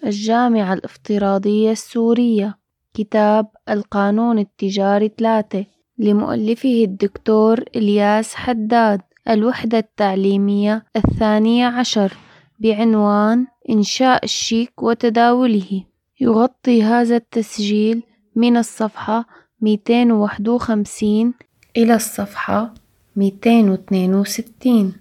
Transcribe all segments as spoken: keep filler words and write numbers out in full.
الجامعة الافتراضية السورية. كتاب القانون التجاري ثلاثة لمؤلفه الدكتور إلياس حداد. الوحدة التعليمية الثانية عشر بعنوان إنشاء الشيك وتداوله. يغطي هذا التسجيل من الصفحة مئتين وواحد وخمسين إلى الصفحة مئتين واثنين وستين.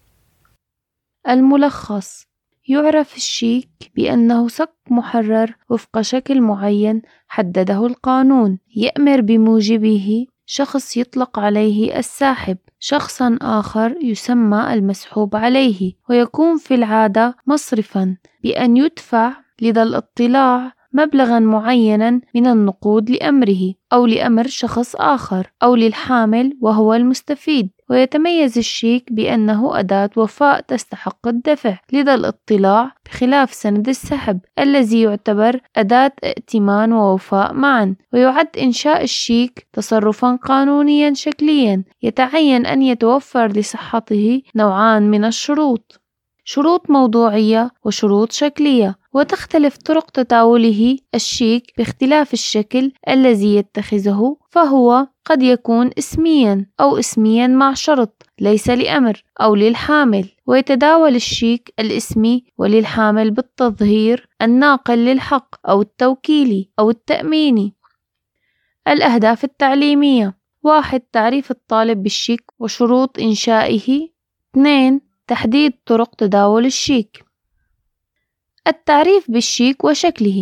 الملخص: يعرف الشيك بأنه صك محرر وفق شكل معين حدده القانون، يأمر بموجبه شخص يطلق عليه الساحب، شخصا آخر يسمى المسحوب عليه، ويكون في العادة مصرفا بأن يدفع لدى الاطلاع مبلغا معينا من النقود لأمره أو لأمر شخص آخر أو للحامل وهو المستفيد. ويتميز الشيك بأنه أداة وفاء تستحق الدفع لدى الاطلاع، بخلاف سند السحب الذي يعتبر أداة ائتمان ووفاء معا. ويعد إنشاء الشيك تصرفا قانونيا شكليا يتعين أن يتوفر لصحته نوعان من الشروط: شروط موضوعية وشروط شكلية. وتختلف طرق تداوله الشيك باختلاف الشكل الذي يتخذه، فهو قد يكون اسميا أو اسميا مع شرط ليس لأمر أو للحامل. ويتداول الشيك الاسمي وللحامل بالتظهير الناقل للحق أو التوكيلي أو التأميني. الأهداف التعليمية: واحد. تعريف الطالب بالشيك وشروط إنشائه. اثنين. تحديد طرق تداول الشيك. التعريف بالشيك وشكله: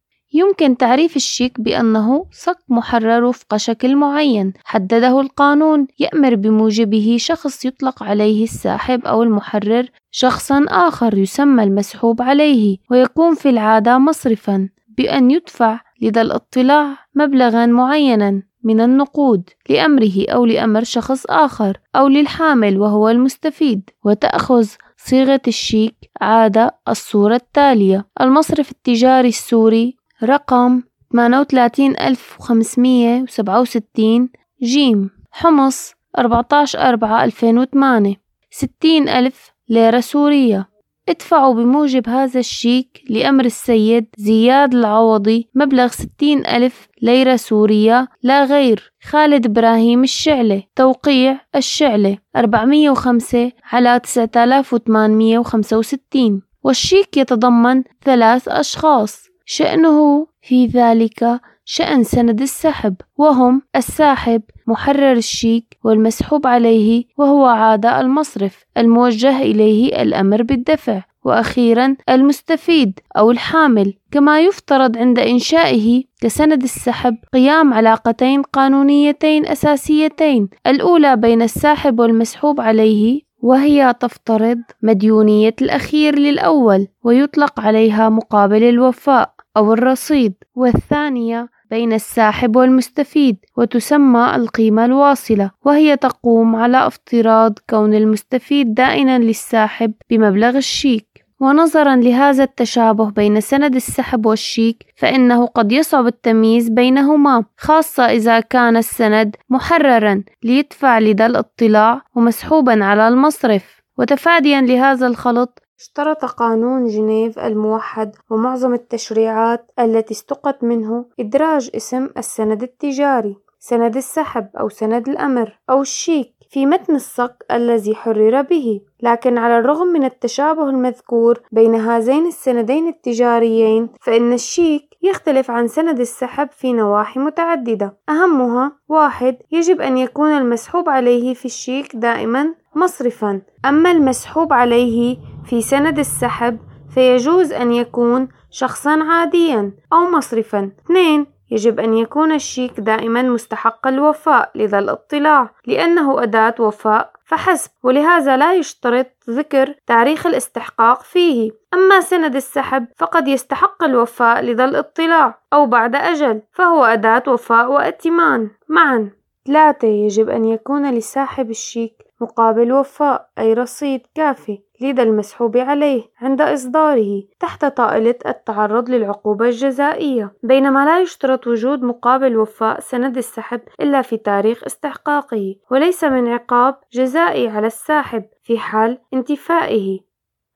يمكن تعريف الشيك بأنه صك محرر وفق شكل معين حدده القانون، يأمر بموجبه شخص يطلق عليه الساحب أو المحرر، شخصا آخر يسمى المسحوب عليه، ويكون في العادة مصرفا بأن يدفع لدى الاطلاع مبلغا معينا من النقود لأمره أو لأمر شخص آخر أو للحامل وهو المستفيد. وتأخذ صيغة الشيك عادة الصورة التالية: المصرف التجاري السوري رقم ثمانية وثلاثين ألف وخمسمئة وسبعة وستين جيم، حمص أربعة عشر أربعة ألفين وثمانية، ستين ألف ليرة سورية. ادفعوا بموجب هذا الشيك لأمر السيد زياد العوضي مبلغ ستين ألف ليرة سورية لا غير. خالد إبراهيم الشعلة، توقيع الشعلة، أربعمئة وخمسة على تسعة آلاف وثمانمئة وخمسة وستين. والشيك يتضمن ثلاث أشخاص شأنه في ذلك شأن سند السحب، وهم الساحب محرر الشيك والمسحوب عليه وهو عادة المصرف الموجه إليه الأمر بالدفع، وأخيرا المستفيد أو الحامل. كما يفترض عند إنشائه كسند السحب قيام علاقتين قانونيتين أساسيتين: الأولى بين الساحب والمسحوب عليه، وهي تفترض مديونية الأخير للأول ويطلق عليها مقابل الوفاء أو الرصيد، والثانية بين الساحب والمستفيد وتسمى القيمة الواصلة، وهي تقوم على افتراض كون المستفيد دائنا للساحب بمبلغ الشيك. ونظرا لهذا التشابه بين سند السحب والشيك، فإنه قد يصعب التمييز بينهما، خاصة إذا كان السند محررا ليدفع لدى الاطلاع ومسحوبا على المصرف. وتفاديا لهذا الخلط، اشترط قانون جنيف الموحد ومعظم التشريعات التي استقت منه إدراج اسم السند التجاري، سند السحب أو سند الأمر أو الشيك، في متن الصك الذي حرر به. لكن على الرغم من التشابه المذكور بين هذين السندين التجاريين، فإن الشيك يختلف عن سند السحب في نواحي متعددة، أهمها: واحد. يجب أن يكون المسحوب عليه في الشيك دائما مصرفا، أما المسحوب عليه في سند السحب فيجوز أن يكون شخصا عاديا أو مصرفا. اثنين. يجب أن يكون الشيك دائما مستحق الوفاء لدى الاطلاع لأنه أداة وفاء فحسب، ولهذا لا يشترط ذكر تاريخ الاستحقاق فيه. أما سند السحب فقد يستحق الوفاء لدى الاطلاع أو بعد أجل، فهو أداة وفاء وائتمان معا. ثلاثة. يجب أن يكون لصاحب الشيك مقابل وفاء أي رصيد كافي لدى المسحوب عليه عند إصداره تحت طائلة التعرض للعقوبة الجزائية، بينما لا يشترط وجود مقابل وفاء سند السحب إلا في تاريخ استحقاقه، وليس من عقاب جزائي على الساحب في حال انتفائه.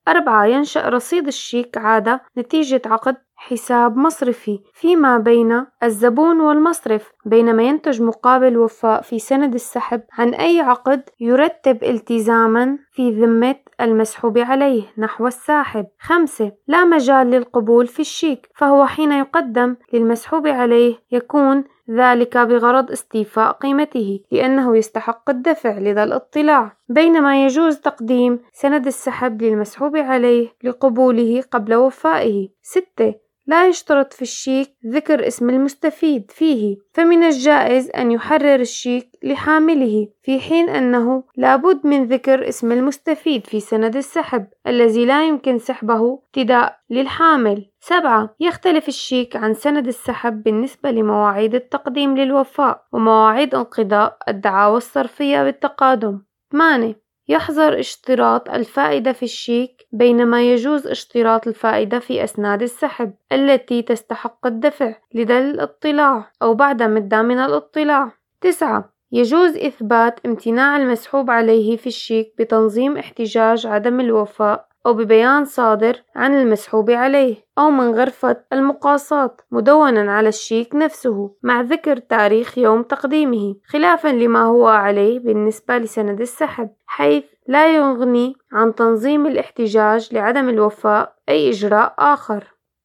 أربعة. ينشأ رصيد الشيك عادة نتيجة عقد حساب مصرفي فيما بين الزبون والمصرف، بينما ينتج مقابل وفاء في سند السحب عن أي عقد يرتب التزاما في ذمة المسحوب عليه نحو الساحب. خمسة. لا مجال للقبول في الشيك، فهو حين يقدم للمسحوب عليه يكون ذلك بغرض استيفاء قيمته لأنه يستحق الدفع لدى الاطلاع، بينما يجوز تقديم سند السحب للمسحوب عليه لقبوله قبل وفائه. ستة. لا يشترط في الشيك ذكر اسم المستفيد فيه، فمن الجائز أن يحرر الشيك لحامله، في حين أنه لابد من ذكر اسم المستفيد في سند السحب الذي لا يمكن سحبه ابتداء للحامل. سبعة. يختلف الشيك عن سند السحب بالنسبة لمواعيد التقديم للوفاء ومواعيد انقضاء الدعاوى الصرفية بالتقادم. ثمانية. يحظر اشتراط الفائدة في الشيك، بينما يجوز اشتراط الفائدة في أسناد السحب التي تستحق الدفع لدى الاطلاع أو بعد مدة من الاطلاع. تسعة. يجوز إثبات امتناع المسحوب عليه في الشيك بتنظيم احتجاج عدم الوفاء أو ببيان صادر عن المسحوب عليه أو من غرفة المقاصات مدونا على الشيك نفسه مع ذكر تاريخ يوم تقديمه، خلافا لما هو عليه بالنسبة لسند السحب، حيث لا يغني عن تنظيم الاحتجاج لعدم الوفاء أي إجراء آخر.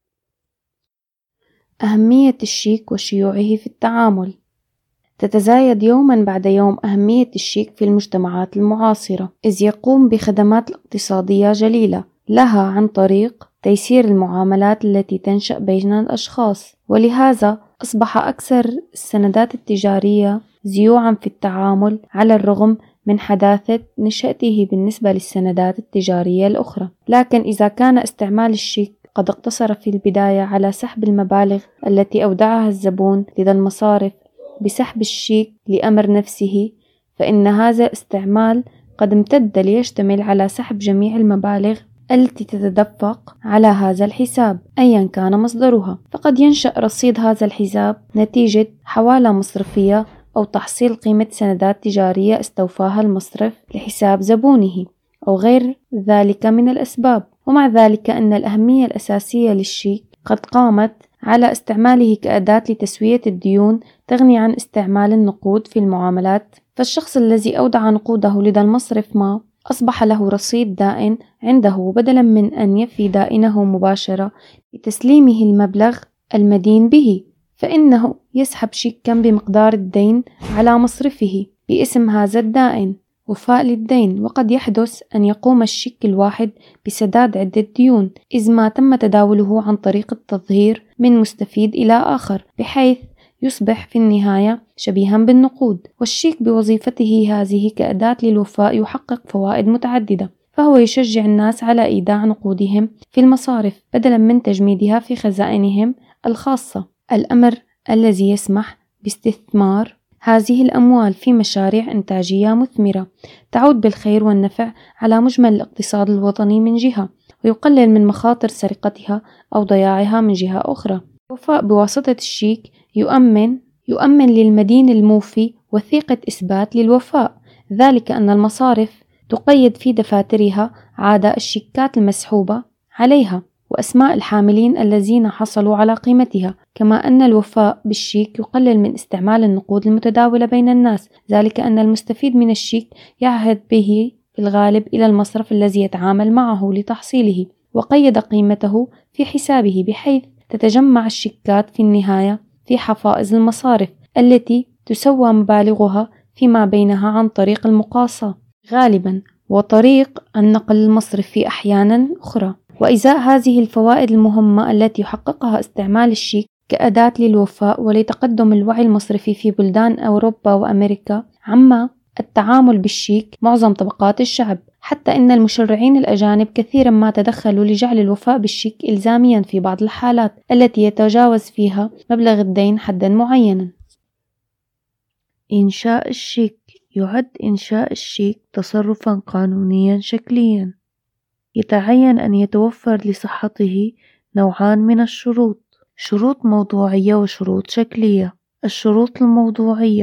أهمية الشيك وشيوعه في التعامل. تتزايد يوما بعد يوم أهمية الشيك في المجتمعات المعاصرة، إذ يقوم بخدمات اقتصادية جليلة لها عن طريق تيسير المعاملات التي تنشأ بين الأشخاص، ولهذا أصبح أكثر السندات التجارية زيوعا في التعامل على الرغم من حداثة نشأته بالنسبة للسندات التجارية الأخرى. لكن إذا كان استعمال الشيك قد اقتصر في البداية على سحب المبالغ التي أودعها الزبون لدى المصارف بسحب الشيك لأمر نفسه، فإن هذا الاستعمال قد امتد ليشتمل على سحب جميع المبالغ التي تتدفق على هذا الحساب أيا كان مصدرها. فقد ينشأ رصيد هذا الحساب نتيجة حوالة مصرفية أو تحصيل قيمة سندات تجارية استوفاها المصرف لحساب زبونه أو غير ذلك من الأسباب. ومع ذلك أن الأهمية الأساسية للشيك قد قامت على استعماله كأداة لتسوية الديون تغني عن استعمال النقود في المعاملات، فالشخص الذي أودع نقوده لدى المصرف ما أصبح له رصيد دائن عنده بدلا من أن يفي دائنه مباشرة لتسليمه المبلغ المدين به، فإنه يسحب شيكا بمقدار الدين على مصرفه باسم هذا الدائن وفاء للدين. وقد يحدث أن يقوم الشيك الواحد بسداد عدة ديون إذ ما تم تداوله عن طريق التظهير من مستفيد إلى آخر، بحيث يصبح في النهاية شبيها بالنقود. والشيك بوظيفته هذه كأداة للوفاء يحقق فوائد متعددة، فهو يشجع الناس على إيداع نقودهم في المصارف بدلا من تجميدها في خزائنهم الخاصة، الأمر الذي يسمح باستثمار هذه الأموال في مشاريع إنتاجية مثمرة تعود بالخير والنفع على مجمل الاقتصاد الوطني من جهة، ويقلل من مخاطر سرقتها أو ضياعها من جهة أخرى. الوفاء بواسطة الشيك يؤمن يؤمن للمدين الموفي وثيقة إثبات للوفاء، ذلك أن المصارف تقيد في دفاترها عادة الشيكات المسحوبة عليها وأسماء الحاملين الذين حصلوا على قيمتها، كما أن الوفاء بالشيك يقلل من استعمال النقود المتداولة بين الناس، ذلك أن المستفيد من الشيك يعهد به في الغالب إلى المصرف الذي يتعامل معه لتحصيله وقيد قيمته في حسابه، بحيث تتجمع الشيكات في النهاية في حفائظ المصارف التي تسوى مبالغها فيما بينها عن طريق المقاصة غالبا وطريق النقل المصرفي أحيانا أخرى. وإزاء هذه الفوائد المهمة التي يحققها استعمال الشيك كأداة للوفاء ولتقدم الوعي المصرفي في بلدان أوروبا وأمريكا، عما التعامل بالشيك معظم طبقات الشعب، حتى إن المشرعين الأجانب كثيرا ما تدخلوا لجعل الوفاء بالشيك إلزاميا في بعض الحالات التي يتجاوز فيها مبلغ الدين حدا معينا. إنشاء الشيك. يعد إنشاء الشيك تصرفا قانونيا شكليا يتعين أن يتوفر لصحته نوعان من الشروط: شروط موضوعية وشروط شكلية. الشروط الموضوعية: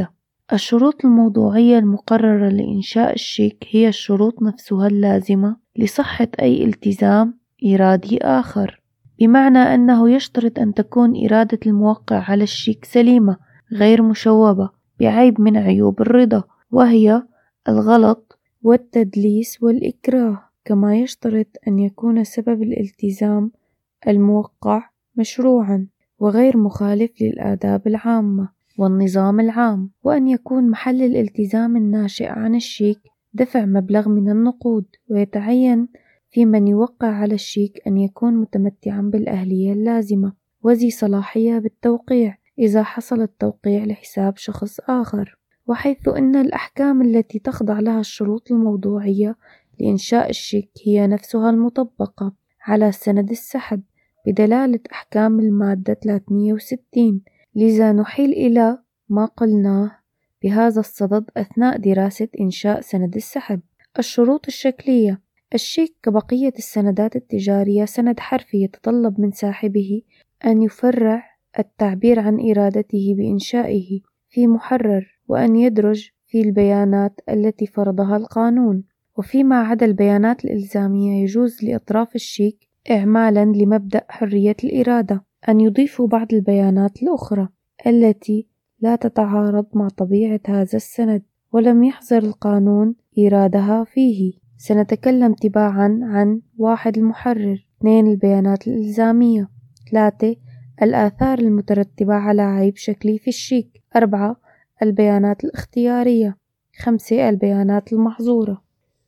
الشروط الموضوعية المقررة لإنشاء الشيك هي الشروط نفسها اللازمة لصحة أي التزام إيرادي آخر، بمعنى أنه يشترط أن تكون إرادة الموقع على الشيك سليمة غير مشوبة بعيب من عيوب الرضا، وهي الغلط والتدليس والإكراه. كما يشترط أن يكون سبب الالتزام الموقع مشروعا وغير مخالف للآداب العامة والنظام العام، وأن يكون محل الالتزام الناشئ عن الشيك دفع مبلغ من النقود. ويتعين في من يوقع على الشيك أن يكون متمتعا بالأهلية اللازمة وذي صلاحية بالتوقيع إذا حصل التوقيع لحساب شخص آخر. وحيث أن الأحكام التي تخضع لها الشروط الموضوعية لإنشاء الشيك هي نفسها المطبقة على سند السحب بدلالة أحكام المادة ثلاثمئة وستين، لذا نحيل إلى ما قلناه بهذا الصدد أثناء دراسة إنشاء سند السحب. الشروط الشكلية: الشيك كبقية السندات التجارية سند حرفي يتطلب من صاحبه أن يفرع التعبير عن إرادته بإنشائه في محرر، وأن يدرج في البيانات التي فرضها القانون. وفيما عدا البيانات الإلزامية يجوز لأطراف الشيك إعمالا لمبدأ حرية الإرادة أن يضيفوا بعض البيانات الأخرى التي لا تتعارض مع طبيعة هذا السند ولم يحظر القانون إيرادها فيه. سنتكلم تباعا عن: واحد المحرر، اثنين البيانات الإلزامية، ثلاثة الآثار المترتبة على عيب شكلي في الشيك، أربعة البيانات الاختيارية، خمسة البيانات المحظورة.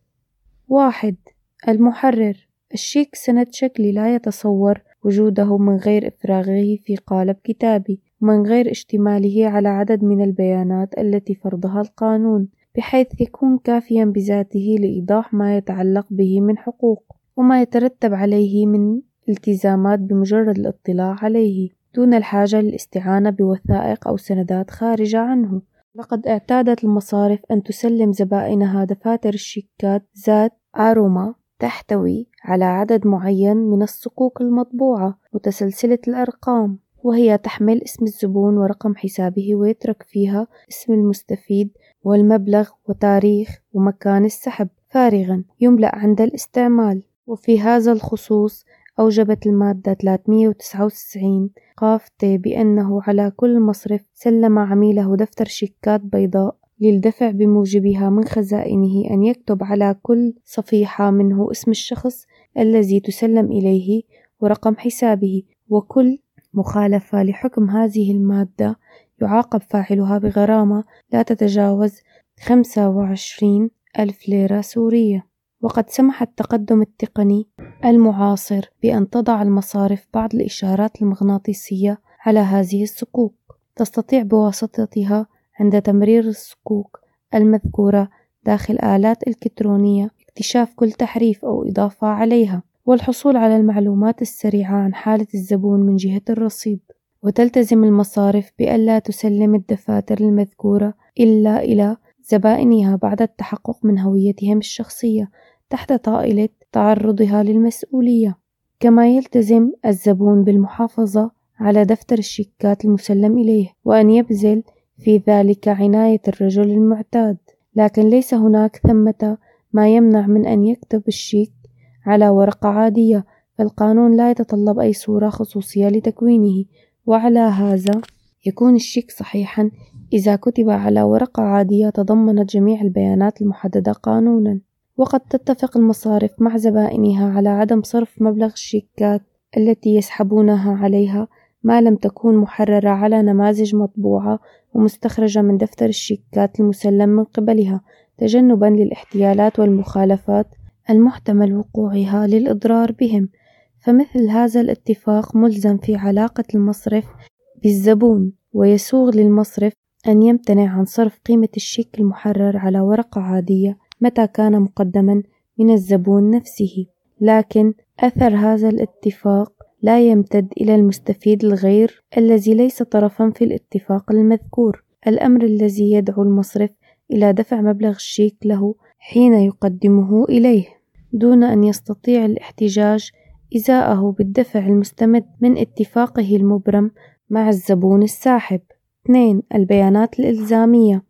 واحد المحرر: الشيك سند شكلي لا يتصور وجوده من غير إفراغه في قالب كتابي ومن غير اشتماله على عدد من البيانات التي فرضها القانون، بحيث يكون كافيا بذاته لإيضاح ما يتعلق به من حقوق وما يترتب عليه من التزامات بمجرد الاطلاع عليه دون الحاجة للاستعانة بوثائق أو سندات خارجة عنه. لقد اعتادت المصارف أن تسلم زبائنها دفاتر الشيكات ذات أروما تحتوي على عدد معين من الصكوك المطبوعة متسلسلة الأرقام، وهي تحمل اسم الزبون ورقم حسابه ويترك فيها اسم المستفيد والمبلغ وتاريخ ومكان السحب فارغا يملأ عند الاستعمال. وفي هذا الخصوص أوجبت المادة ثلاثمئة وتسعة وتسعين قاف ت بأنه على كل مصرف سلم عميله دفتر شيكات بيضاء للدفع بموجبها من خزائنه أن يكتب على كل صفيحة منه اسم الشخص الذي تسلم إليه ورقم حسابه، وكل مخالفة لحكم هذه المادة يعاقب فاعلها بغرامة لا تتجاوز خمسة وعشرين ألف ليرة سورية. وقد سمح التقدم التقني المعاصر بأن تضع المصارف بعض الإشارات المغناطيسية على هذه الصكوك، تستطيع بواسطتها عند تمرير الصكوك المذكورة داخل آلات إلكترونية اكتشاف كل تحريف أو إضافة عليها والحصول على المعلومات السريعة عن حالة الزبون من جهة الرصيد. وتلتزم المصارف بألا تسلم الدفاتر المذكورة إلا إلى زبائنها بعد التحقق من هويتهم الشخصية تحت طائلة تعرضها للمسؤولية. كما يلتزم الزبون بالمحافظة على دفتر الشيكات المسلم إليه وأن يبذل في ذلك عناية الرجل المعتاد، لكن ليس هناك ثمة ما يمنع من أن يكتب الشيك على ورقة عادية، فالقانون لا يتطلب أي صورة خصوصية لتكوينه، وعلى هذا يكون الشيك صحيحا إذا كتب على ورقة عادية تضمنت جميع البيانات المحددة قانونا. وقد تتفق المصارف مع زبائنها على عدم صرف مبلغ الشيكات التي يسحبونها عليها ما لم تكون محررة على نماذج مطبوعة ومستخرجة من دفتر الشيكات المسلم من قبلها، تجنبا للاحتيالات والمخالفات المحتمل وقوعها للإضرار بهم. فمثل هذا الاتفاق ملزم في علاقة المصرف بالزبون، ويسوغ للمصرف أن يمتنع عن صرف قيمة الشيك المحرر على ورقة عادية متى كان مقدما من الزبون نفسه، لكن أثر هذا الاتفاق لا يمتد إلى المستفيد الغير الذي ليس طرفا في الاتفاق المذكور، الأمر الذي يدعو المصرف إلى دفع مبلغ الشيك له حين يقدمه إليه دون أن يستطيع الاحتجاج إزاءه بالدفع المستمد من اتفاقه المبرم مع الزبون الساحب. اثنين البيانات الإلزامية: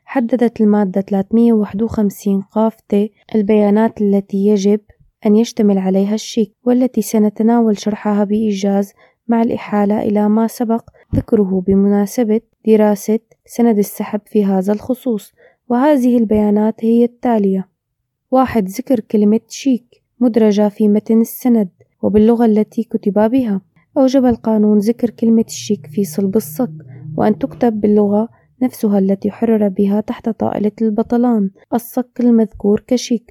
حددت المادة ثلاثمئة وواحد وخمسين ق ت البيانات التي يجب أن يشتمل عليها الشيك، والتي سنتناول شرحها بإيجاز مع الإحالة إلى ما سبق ذكره بمناسبة دراسة سند السحب في هذا الخصوص. وهذه البيانات هي التالية: واحد. ذكر كلمة شيك مدرجة في متن السند وباللغة التي كتب بها. أوجب القانون ذكر كلمة الشيك في صلب الصك، وأن تكتب باللغة نفسها التي حرر بها تحت طائلة البطلان الصك المذكور كشيك،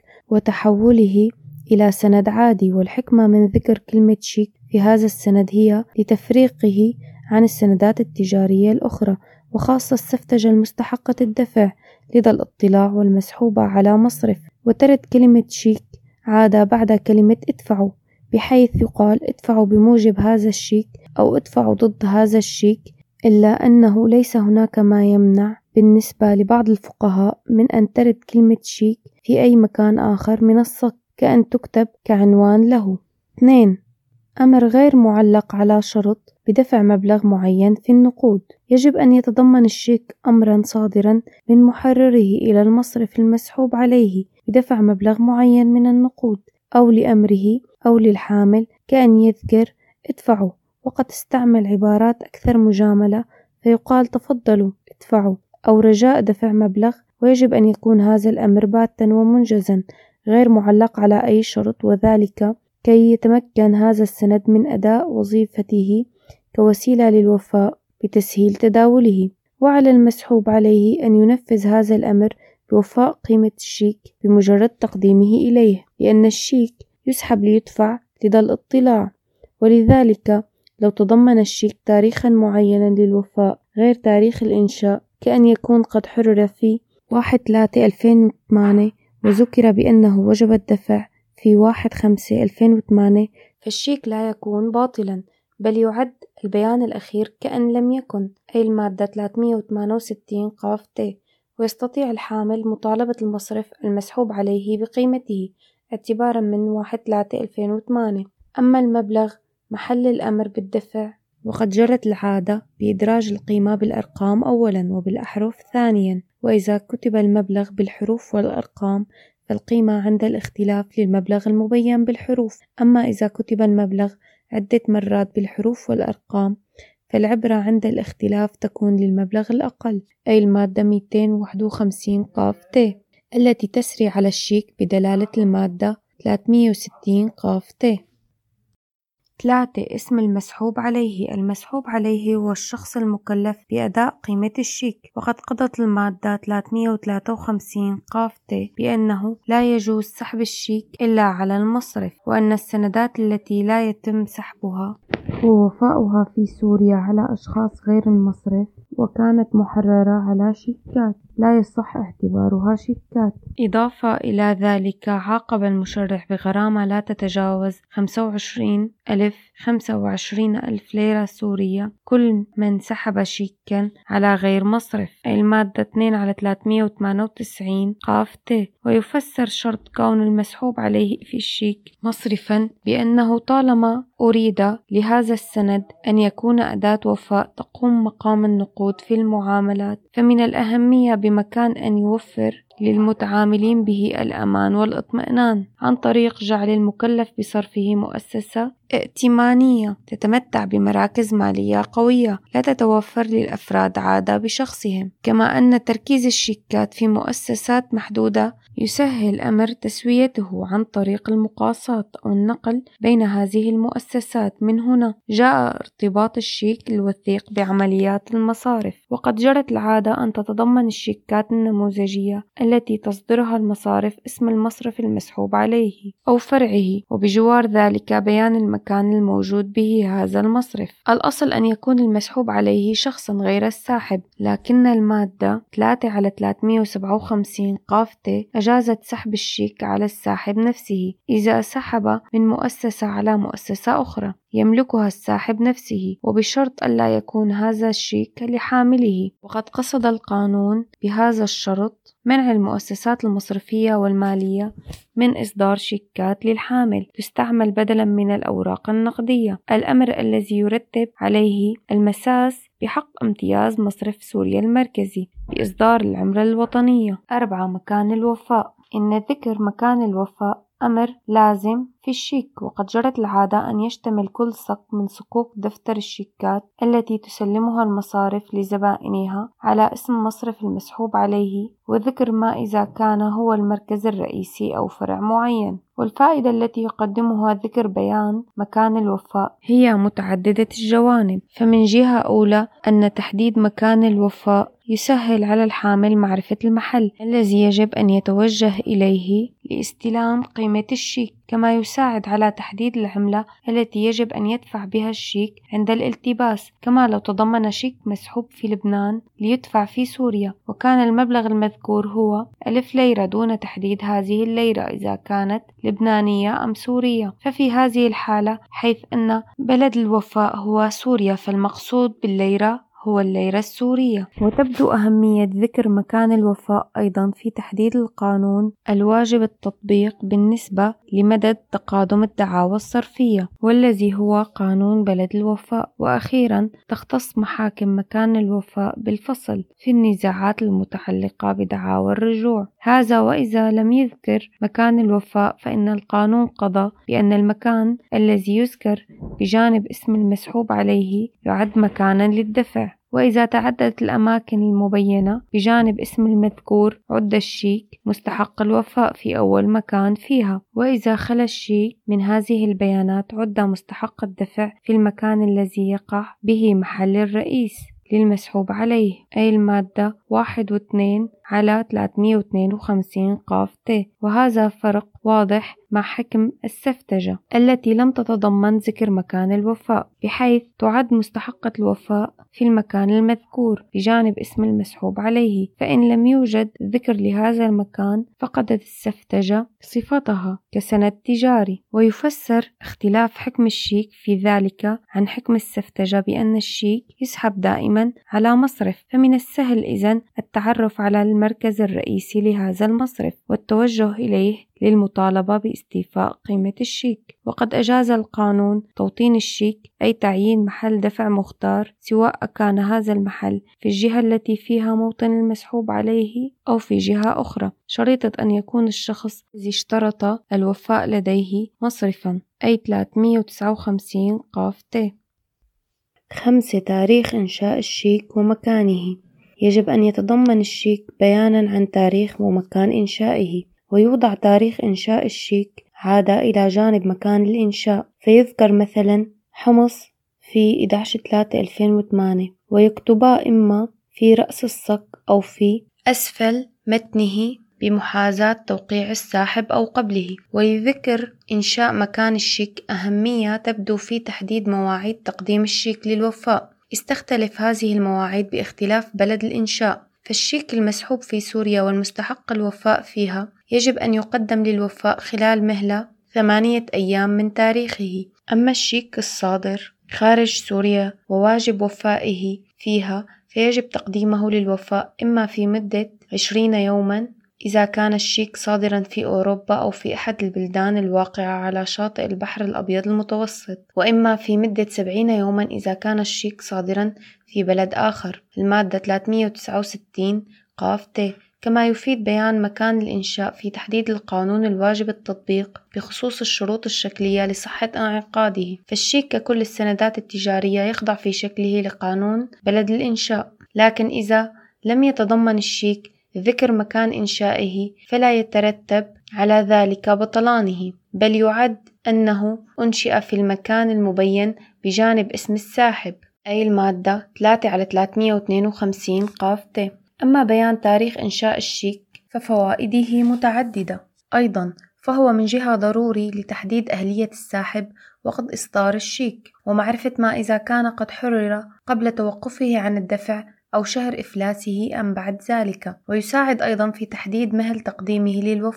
وتحوله إلى سند عادي. والحكمة من ذكر كلمة شيك في هذا السند هي لتفريقه عن السندات التجارية الأخرى، وخاصة السفتجة المستحقة الدفع لدى الاطلاع والمسحوبة على مصرف. وترد كلمة شيك عادة بعد كلمة ادفعوا، بحيث يقال ادفعوا بموجب هذا الشيك أو ادفعوا ضد هذا الشيك، إلا أنه ليس هناك ما يمنع بالنسبة لبعض الفقهاء من أن ترد كلمة شيك في أي مكان آخر من الصك، كأن تكتب كعنوان له. اثنين. أمر غير معلق على شرط بدفع مبلغ معين في النقود. يجب أن يتضمن الشيك أمرا صادرا من محرره إلى المصرف المسحوب عليه بدفع مبلغ معين من النقود، أو لأمره أو للحامل، كأن يذكر ادفعوا، وقد استعمل عبارات أكثر مجاملة فيقال تفضلوا ادفعوا، أو رجاء دفع مبلغ. ويجب أن يكون هذا الأمر باتا ومنجزا غير معلق على أي شرط، وذلك كي يتمكن هذا السند من أداء وظيفته كوسيلة للوفاء بتسهيل تداوله. وعلى المسحوب عليه أن ينفذ هذا الأمر بوفاء قيمة الشيك بمجرد تقديمه إليه، لأن الشيك يسحب ليدفع لدى الاطلاع. ولذلك لو تضمن الشيك تاريخا معينا للوفاء غير تاريخ الإنشاء، كأن يكون قد حرر في واحد ثلاثة ألفين وثمانية وذكر بأنه وجب الدفع في واحد خمسة ألفين وثمانية، فالشيك لا يكون باطلا، بل يعد البيان الأخير كأن لم يكن، أي المادة ثلاثمئة وثمانية وستين ق ت. ويستطيع الحامل مطالبة المصرف المسحوب عليه بقيمته اعتبارا من واحد ثلاثة ألفين وثمانية. أما المبلغ محل الأمر بالدفع، وقد جرت العادة بإدراج القيمة بالأرقام أولا وبالأحرف ثانيا، وإذا كتب المبلغ بالحروف والأرقام فالقيمة عند الاختلاف للمبلغ المبين بالحروف. أما إذا كتب المبلغ عدة مرات بالحروف والأرقام فالعبرة عند الاختلاف تكون للمبلغ الأقل، أي المادة مئتين وواحد وخمسين ق ت التي تسري على الشيك بدلالة المادة ثلاثمئة وستين ق ت. ثلاثة. اسم المسحوب عليه. المسحوب عليه هو الشخص المكلف بأداء قيمة الشيك، وقد قضت المادة ثلاثمئة وثلاثة وخمسين ق ت بأنه لا يجوز سحب الشيك إلا على المصرف، وأن السندات التي لا يتم سحبها ووفاؤها في سوريا على أشخاص غير المصرف وكانت محررة على شيكات لا يصح اعتبارها شيكات. إضافة إلى ذلك عاقب المشرع بغرامة لا تتجاوز خمسة وعشرين ألف خمسة وعشرين ألف ليرة سورية كل من سحب شيكا على غير مصرف، أي المادة اثنين على ثلاثمئة وثمانية وتسعين ق ت. ويفسر شرط كون المسحوب عليه في الشيك مصرفا بأنه طالما أريد لهذا السند أن يكون أداة وفاء تقوم مقام النقود في المعاملات، فمن الأهمية بمكان أن يوفر للمتعاملين به الأمان والاطمئنان عن طريق جعل المكلف بصرفه مؤسسة ائتمانية تتمتع بمراكز مالية قوية لا تتوفر للأفراد عادة بشخصهم، كما أن تركيز الشيكات في مؤسسات محدودة يسهل أمر تسويته عن طريق المقاصات أو النقل بين هذه المؤسسات. من هنا جاء ارتباط الشيك الوثيق بعمليات المصارف، وقد جرت العادة أن تتضمن الشيكات النموذجية التي تصدرها المصارف اسم المصرف المسحوب عليه أو فرعه، وبجوار ذلك بيان المكان الموجود به هذا المصرف. الأصل أن يكون المسحوب عليه شخصا غير الساحب، لكن المادة ثلاثة على ثلاثمئة وسبعة وخمسين ق ت أجازت سحب الشيك على الساحب نفسه إذا سحب من مؤسسة على مؤسسة أخرى. يملكها الساحب نفسه، وبشرط ألا يكون هذا الشيك لحامله. وقد قصد القانون بهذا الشرط منع المؤسسات المصرفية والمالية من إصدار شيكات للحامل تستعمل بدلا من الأوراق النقدية، الأمر الذي يرتب عليه المساس بحق امتياز مصرف سوريا المركزي بإصدار العملة الوطنية. أربعة. مكان الوفاء. إن ذكر مكان الوفاء أمر لازم في الشيك، وقد جرت العادة أن يشتمل كل صك من صكوك دفتر الشيكات التي تسلمها المصارف لزبائنها على اسم مصرف المسحوب عليه، وذكر ما إذا كان هو المركز الرئيسي أو فرع معين. والفائدة التي يقدمها ذكر بيان مكان الوفاء هي متعددة الجوانب، فمن جهة أولى أن تحديد مكان الوفاء يسهل على الحامل معرفة المحل الذي يجب أن يتوجه إليه لاستلام قيمة الشيك، كما يساعد على تحديد العملة التي يجب أن يدفع بها الشيك عند الالتباس، كما لو تضمن شيك مسحوب في لبنان ليدفع في سوريا وكان المبلغ المذكور هو ألف ليرة دون تحديد هذه الليرة إذا كانت لبنانية أم سورية، ففي هذه الحالة حيث أن بلد الوفاء هو سوريا فالمقصود بالليرة هو الليرة السورية. وتبدو أهمية ذكر مكان الوفاء أيضا في تحديد القانون الواجب التطبيق بالنسبة لمدد تقادم الدعاوى الصرفية والذي هو قانون بلد الوفاء. وأخيرا تختص محاكم مكان الوفاء بالفصل في النزاعات المتعلقة بدعاوى الرجوع، هذا وإذا لم يذكر مكان الوفاء فإن القانون قضى بأن المكان الذي يذكر بجانب اسم المسحوب عليه يعد مكانا للدفع، وإذا تعددت الأماكن المبينة بجانب اسم المذكور عد الشيك مستحق الوفاء في أول مكان فيها، وإذا خلا الشيك من هذه البيانات عد مستحق الدفع في المكان الذي يقع به محل الرئيس للمسحوب عليه، أي المادة واحد واثنين على ثلاثمئة واثنين وخمسين قاف ت. وهذا فرق واضح مع حكم السفتجة التي لم تتضمن ذكر مكان الوفاء، بحيث تعد مستحقة الوفاء في المكان المذكور بجانب اسم المسحوب عليه، فإن لم يوجد ذكر لهذا المكان فقدت السفتجة صفتها كسند تجاري. ويفسر اختلاف حكم الشيك في ذلك عن حكم السفتجة بأن الشيك يسحب دائما على مصرف، فمن السهل إذن التعرف على المركز الرئيسي لهذا المصرف والتوجه إليه للمطالبة باستيفاء قيمة الشيك. وقد أجاز القانون توطين الشيك أي تعيين محل دفع مختار، سواء كان هذا المحل في الجهة التي فيها موطن المسحوب عليه أو في جهة أخرى، شريطة أن يكون الشخص الذي اشترط الوفاء لديه مصرفا، أي ثلاثمئة وتسعة وخمسين قاف ت. خمسة. تاريخ إنشاء الشيك ومكانه. يجب أن يتضمن الشيك بيانا عن تاريخ ومكان إنشائه، ويوضع تاريخ إنشاء الشيك عادة إلى جانب مكان الإنشاء، فيذكر مثلا حمص في أحد عشر ثلاثة ألفين وثمانية، ويكتبا إما في رأس الصك أو في أسفل متنه بمحاذاة توقيع الساحب أو قبله. ولذكر إنشاء مكان الشيك أهمية تبدو في تحديد مواعيد تقديم الشيك للوفاء، استختلف هذه المواعيد باختلاف بلد الإنشاء، فالشيك المسحوب في سوريا والمستحق الوفاء فيها يجب أن يقدم للوفاء خلال مهلة ثمانية أيام من تاريخه، أما الشيك الصادر خارج سوريا وواجب وفائه فيها فيجب تقديمه للوفاء إما في مدة عشرين يوما إذا كان الشيك صادرا في أوروبا أو في أحد البلدان الواقعة على شاطئ البحر الأبيض المتوسط، وإما في مدة سبعين يوما إذا كان الشيك صادرا في بلد آخر، المادة ثلاثمئة وتسعة وستين قاف ت. كما يفيد بيان مكان الإنشاء في تحديد القانون الواجب التطبيق بخصوص الشروط الشكلية لصحة انعقاده، فالشيك ككل السندات التجارية يخضع في شكله لقانون بلد الإنشاء، لكن إذا لم يتضمن الشيك ذكر مكان إنشائه فلا يترتب على ذلك بطلانه، بل يعد أنه أنشئ في المكان المبين بجانب اسم الساحب، أي المادة ثلاثة على ثلاثمئة واثنين وخمسين قاف ت. أما بيان تاريخ إنشاء الشيك ففوائده متعددة أيضا، فهو من جهة ضروري لتحديد أهلية الساحب وقت إصدار الشيك، ومعرفة ما إذا كان قد حرر قبل توقفه عن الدفع أو شهر إفلاسه أم بعد ذلك، ويساعد أيضا في تحديد مهل تقديمه للوفاء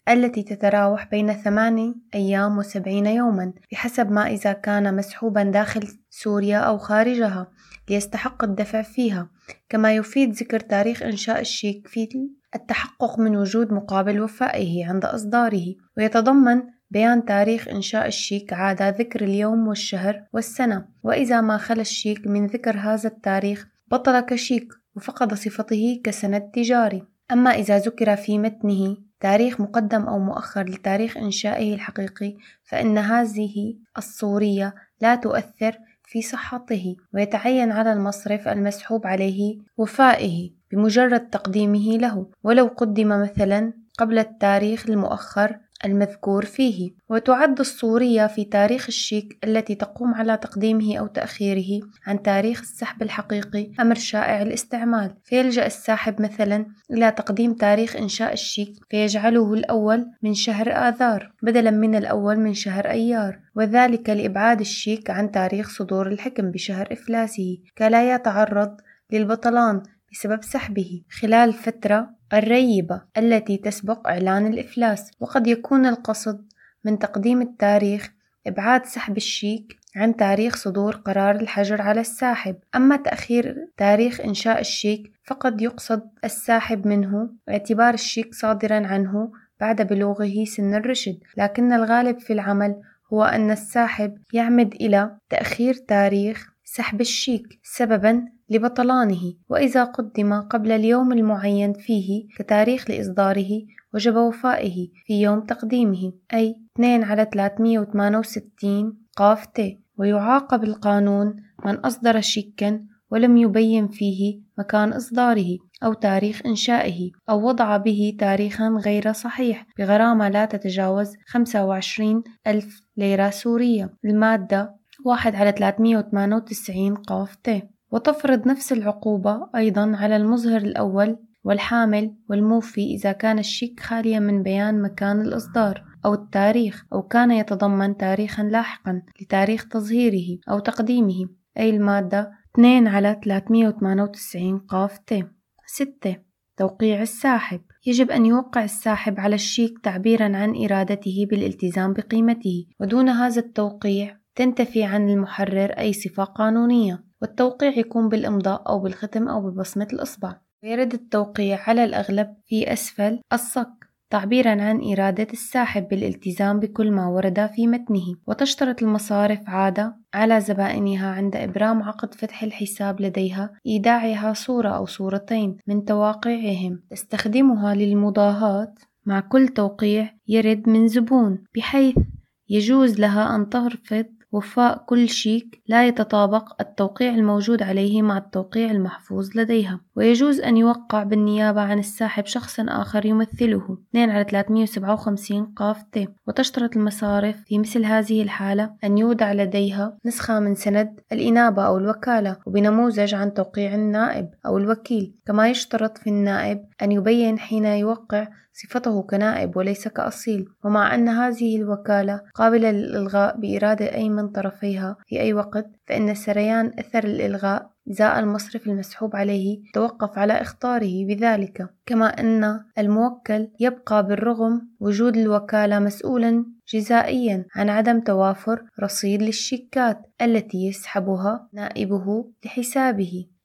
التي تتراوح بين ثماني أيام وسبعين يوما بحسب ما إذا كان مسحوبا داخل سوريا أو خارجها ليستحق الدفع فيها. كما يفيد ذكر تاريخ إنشاء الشيك في التحقق من وجود مقابل وفائه عند إصداره، ويتضمن بيان تاريخ إنشاء الشيك عادة ذكر اليوم والشهر والسنة، وإذا ما خلا الشيك من ذكر هذا التاريخ بطل كشيك وفقد صفته كسند تجاري. أما إذا ذكر في متنه تاريخ مقدم أو مؤخر لتاريخ إنشائه الحقيقي فإن هذه الصورية لا تؤثر في صحته، ويتعين على المصرف المسحوب عليه وفائه بمجرد تقديمه له، ولو قدم مثلا قبل التاريخ المؤخر المذكور فيه. وتعد الصورية في تاريخ الشيك التي تقوم على تقديمه أو تأخيره عن تاريخ السحب الحقيقي أمر شائع الاستعمال، فيلجأ الساحب مثلا إلى تقديم تاريخ إنشاء الشيك فيجعله الأول من شهر آذار بدلا من الأول من شهر أيار، وذلك لإبعاد الشيك عن تاريخ صدور الحكم بشهر إفلاسه، كلا يتعرض للبطلان بسبب سحبه خلال الفترة الريبة التي تسبق إعلان الإفلاس. وقد يكون القصد من تقديم التاريخ إبعاد سحب الشيك عن تاريخ صدور قرار الحجر على الساحب. أما تأخير تاريخ إنشاء الشيك فقد يقصد الساحب منه اعتبار الشيك صادرا عنه بعد بلوغه سن الرشد، لكن الغالب في العمل هو أن الساحب يعمد إلى تأخير تاريخ سحب الشيك سببا لبطلانه، وإذا قدم قبل اليوم المعين فيه كتاريخ لإصداره وجب وفائه في يوم تقديمه، أي اثنين على ثلاثمئة وثمانية وستين قاف ت. ويعاقب القانون من أصدر شيكا ولم يبين فيه مكان إصداره أو تاريخ إنشائه أو وضع به تاريخا غير صحيح بغرامة لا تتجاوز خمسة وعشرين ألف ليرة سورية، المادة واحد على ثلاثمئة وثمانية وتسعين قاف ت. وتفرض نفس العقوبة أيضا على المظهر الأول والحامل والموفي إذا كان الشيك خاليا من بيان مكان الإصدار أو التاريخ أو كان يتضمن تاريخا لاحقا لتاريخ تظهيره أو تقديمه، أي المادة اثنين على ثلاثمئة وثمانية وتسعين قاف ت. ستة. توقيع الساحب. يجب أن يوقع الساحب على الشيك تعبيرا عن إرادته بالالتزام بقيمته، ودون هذا التوقيع تنتفي عن المحرر أي صفة قانونية، والتوقيع يكون بالإمضاء أو بالختم أو ببصمة الإصبع. ويرد التوقيع على الأغلب في أسفل الصك تعبيرا عن إرادة الساحب بالالتزام بكل ما ورد في متنه. وتشترط المصارف عادة على زبائنها عند إبرام عقد فتح الحساب لديها إيداعها صورة أو صورتين من تواقيعهم تستخدمها للمضاهاة مع كل توقيع يرد من زبون، بحيث يجوز لها أن ترفض وفاء كل شيك لا يتطابق التوقيع الموجود عليه مع التوقيع المحفوظ لديها. ويجوز أن يوقع بالنيابة عن الساحب شخص آخر يمثله اثنين على ثلاثمئة وسبعة وخمسين قاف ت. وتشترط المصارف في مثل هذه الحالة أن يودع لديها نسخة من سند الإنابة أو الوكالة وبنموذج عن توقيع النائب أو الوكيل. كما يشترط في النائب أن يبين حين يوقع صفته كنائب وليس كأصيل، ومع أن هذه الوكالة قابلة للإلغاء بإرادة أي من طرفيها في أي وقت، فإن سريان أثر الإلغاء إزاء المصرف المسحوب عليه توقف على إخطاره بذلك. كما أن الموكل يبقى بالرغم وجود الوكالة مسؤولا جزائيا عن عدم توافر رصيد للشيكات التي يسحبها نائبه لحسابه.